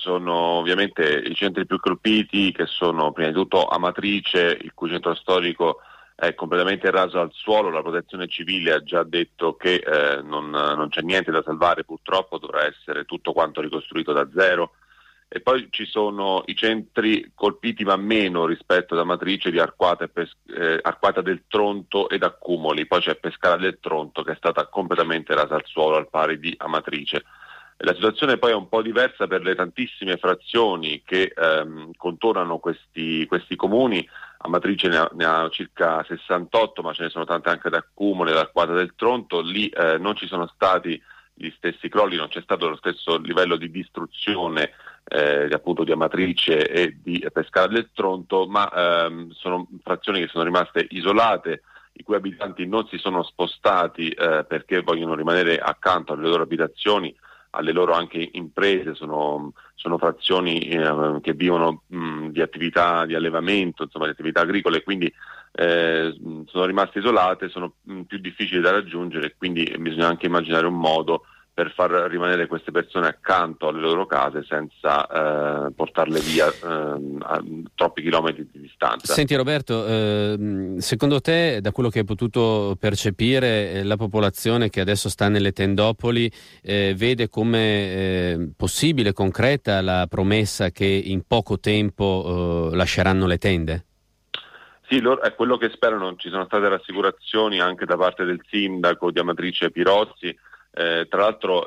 sono ovviamente i centri più colpiti, che sono prima di tutto Amatrice, il cui centro storico è completamente raso al suolo. La protezione civile ha già detto che non c'è niente da salvare, purtroppo dovrà essere tutto quanto ricostruito da zero. E poi ci sono i centri colpiti ma meno rispetto ad Amatrice di Arquata del Tronto ed Accumoli. Poi c'è Pescara del Tronto, che è stata completamente rasa al suolo al pari di Amatrice. E la situazione poi è un po' diversa per le tantissime frazioni che contornano questi comuni. Amatrice ne ha circa 68, ma ce ne sono tante anche ad Accumoli, ad Arquata del Tronto. Lì non ci sono stati gli stessi crolli, non c'è stato lo stesso livello di distruzione appunto di Amatrice e di Pescara del Tronto, ma sono frazioni che sono rimaste isolate, i cui abitanti non si sono spostati perché vogliono rimanere accanto alle loro abitazioni, alle loro anche imprese. Sono frazioni che vivono di attività di allevamento, insomma di attività agricole, quindi sono rimaste isolate, sono più difficili da raggiungere, quindi bisogna anche immaginare un modo per far rimanere queste persone accanto alle loro case senza portarle via a troppi chilometri di distanza. Senti Roberto, secondo te, da quello che hai potuto percepire, la popolazione che adesso sta nelle tendopoli vede come possibile, concreta, la promessa che in poco tempo lasceranno le tende? Sì, è quello che sperano. Ci sono state rassicurazioni anche da parte del sindaco di Amatrice Pirozzi. Tra l'altro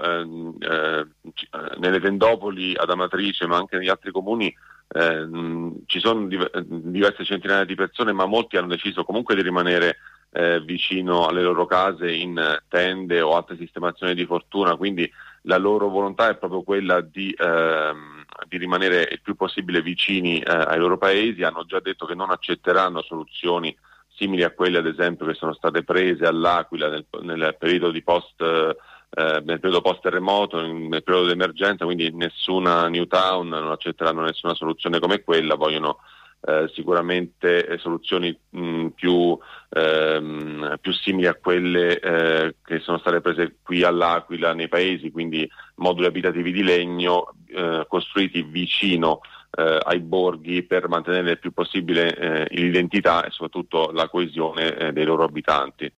nelle tendopoli ad Amatrice, ma anche negli altri comuni, ci sono diverse centinaia di persone, ma molti hanno deciso comunque di rimanere vicino alle loro case in tende o altre sistemazioni di fortuna, quindi la loro volontà è proprio quella di rimanere il più possibile vicini ai loro paesi. Hanno già detto che non accetteranno soluzioni simili a quelle, ad esempio, che sono state prese all'Aquila nel periodo nel periodo post terremoto, nel periodo d'emergenza, quindi nessuna new town, non accetteranno nessuna soluzione come quella. Vogliono sicuramente soluzioni più simili a quelle che sono state prese qui all'Aquila, nei paesi, quindi moduli abitativi di legno costruiti vicino ai borghi per mantenere il più possibile l'identità e soprattutto la coesione dei loro abitanti.